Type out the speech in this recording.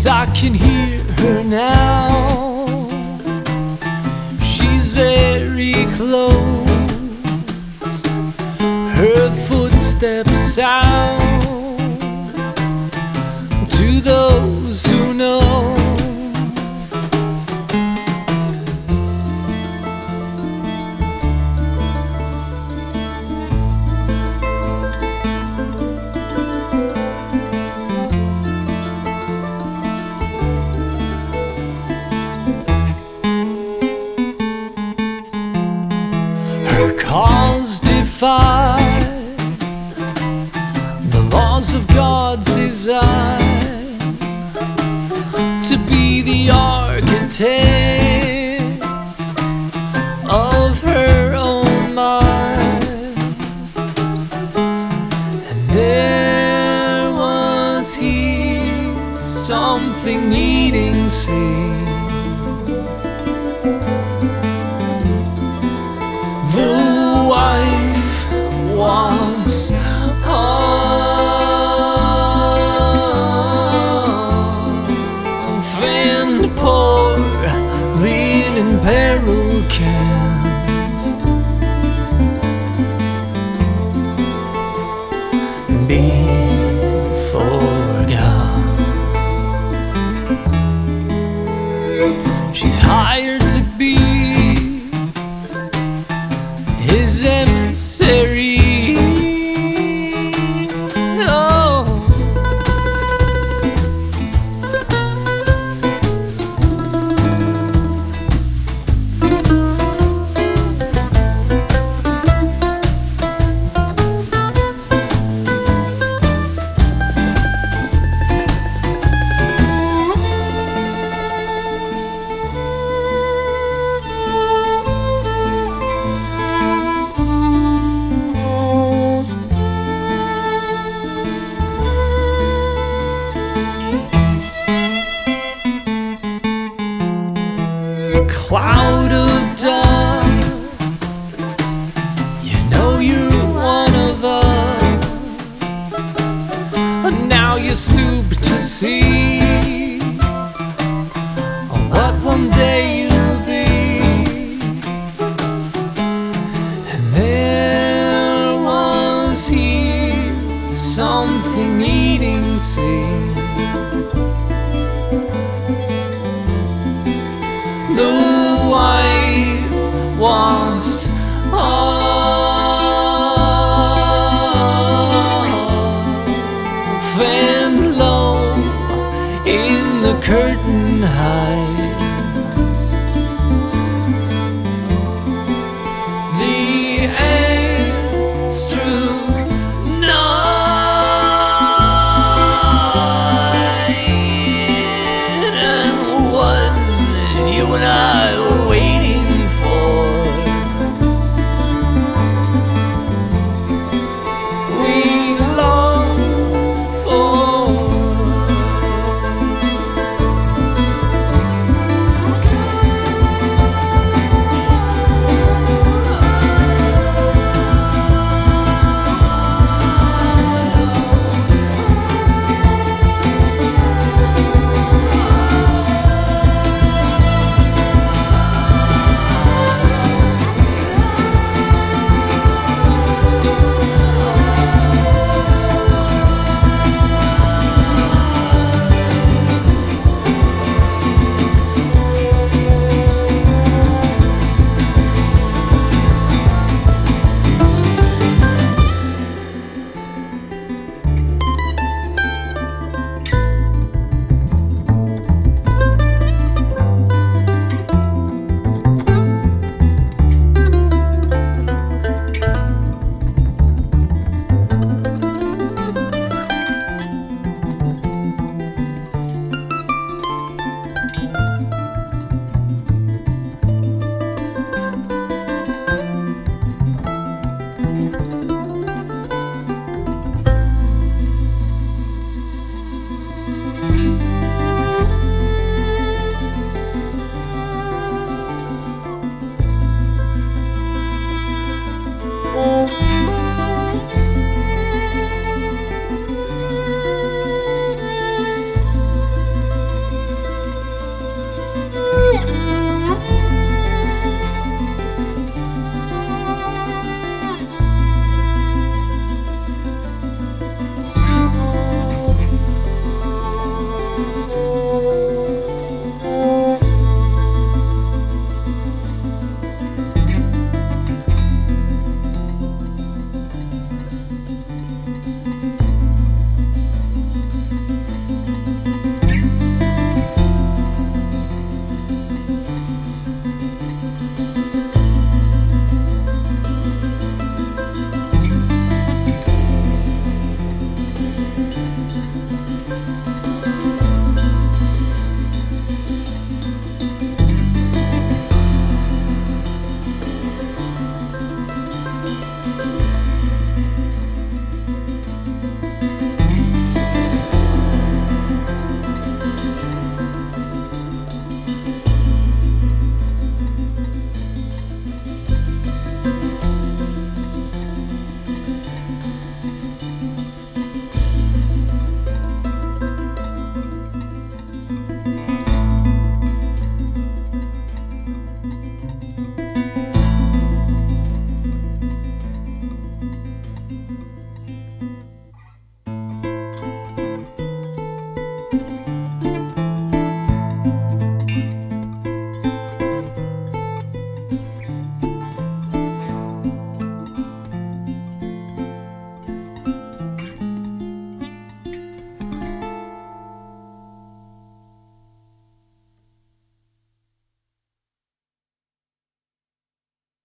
I can hear her now. She's very close. Her footsteps sound to those who know. Her cause defy the laws of God's design, to be the architect of her own mind. And there was here something needing seeing. The wife walks off, and poor linen peril can't be forgot. She's hired to be his emissary. Oh, cloud of dust, you know you're one of us, and now you stoop to see what one day you'll be. And there was here something needing seeing. The wife walks off, and low in the curtain high